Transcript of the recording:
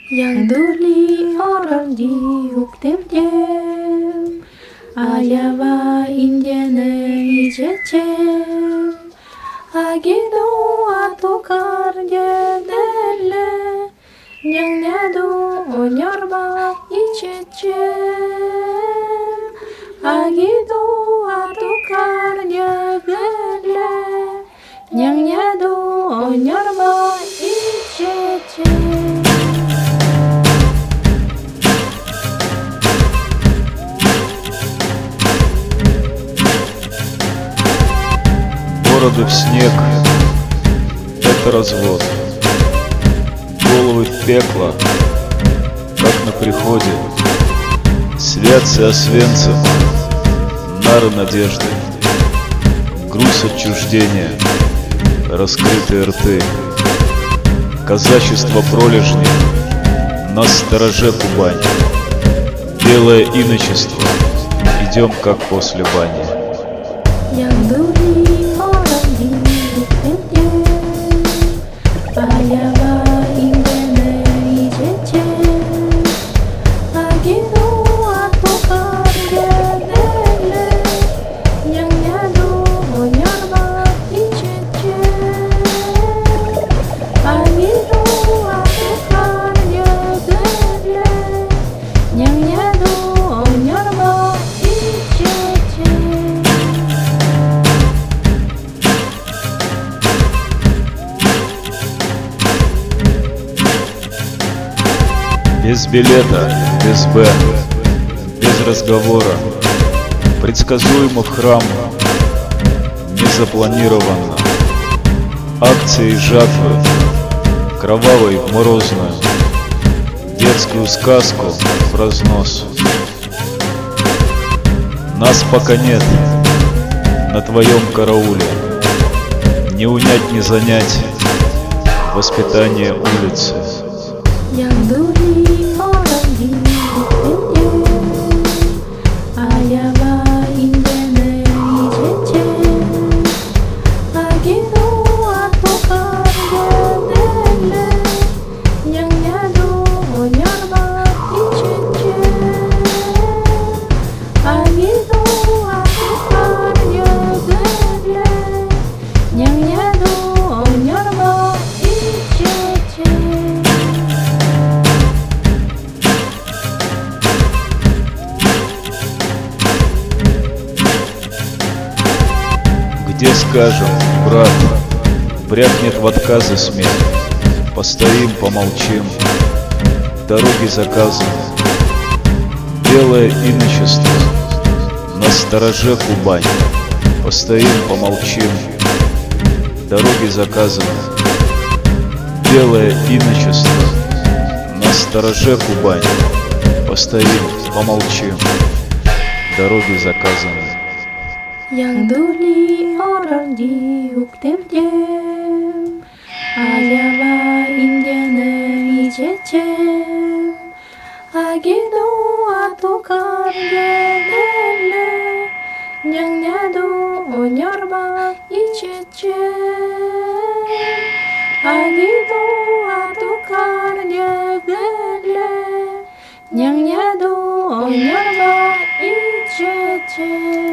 Yang duli orang di uktemjem Ayava indiene icecem Agido atukar jedele Yang nyadu onyorba icecem Agido atukar jedele Yang nyadu onyorba icecem. Бороды в снег — это развод. Головы в пекло, как на приходе. Святцы освенцем, нары надежды. Груз отчуждения, раскрытые рты. Казачество пролежни, на стороже Кубань. Белое иночество, идем как после бани. Yang duli orang di uktemjem Ayava indiene icecem Agido atukar jedele Yang nyadu onyorba icecem Agido atukar jedele Yang nyadu onyorba icecem. Без билета, без Б, без разговора, предсказуемо в храм, незапланированно. Акции жатвы, кровавой в морозную, детскую сказку в разнос. Нас пока нет на твоем карауле, не унять, не занять воспитание улицы. Yang duli orang di uktemjem Ayava indiene icecem Agido atukar jedele Yang nyadu onyorba icecem Agido atukar jedele Yang nyadu onyorba icecem. Где скажем, брат, брякнет в отказы смех. Постоим, помолчим, дороги заказаны. Белое иночество, на стороже Кубань. Постоим, помолчим, дороги заказаны. Белое иночество, на стороже Кубань. Постоим, помолчим, дороги заказаны. Yang duli orang di uktemjem Ayava indiene icecem Agido atukar jedele Yang nyadu onyorba icecem Agido atukar jedele Yang nyadu onyorba icecem.